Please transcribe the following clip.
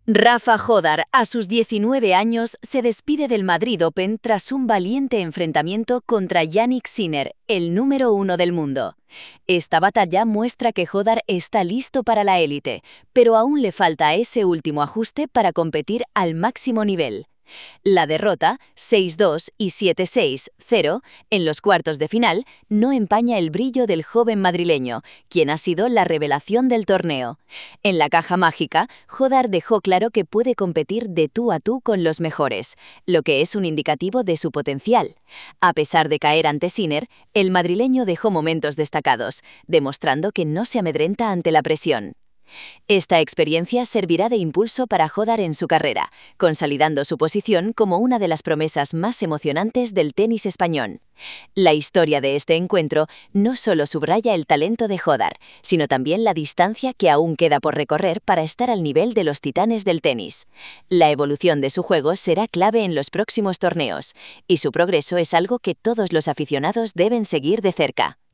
Rafa Jodar, a sus 19 años, se despide del Madrid Open tras un valiente enfrentamiento contra Jannik Sinner, el número 1 del mundo. Esta batalla muestra que Jodar está listo para la élite, pero aún le falta ese último ajuste para competir al máximo nivel. La derrota, 6-2 y 7-6-0, en los cuartos de final, no empaña el brillo del joven madrileño, quien ha sido la revelación del torneo. En la caja mágica, Jodar dejó claro que puede competir de tú a tú con los mejores, lo que es un indicativo de su potencial. A pesar de caer ante Sinner, el madrileño dejó momentos destacados, demostrando que no se amedrenta ante la presión. Esta experiencia servirá de impulso para Jodar en su carrera, consolidando su posición como una de las promesas más emocionantes del tenis español. La historia de este encuentro no solo subraya el talento de Jodar, sino también la distancia que aún queda por recorrer para estar al nivel de los titanes del tenis. La evolución de su juego será clave en los próximos torneos, y su progreso es algo que todos los aficionados deben seguir de cerca.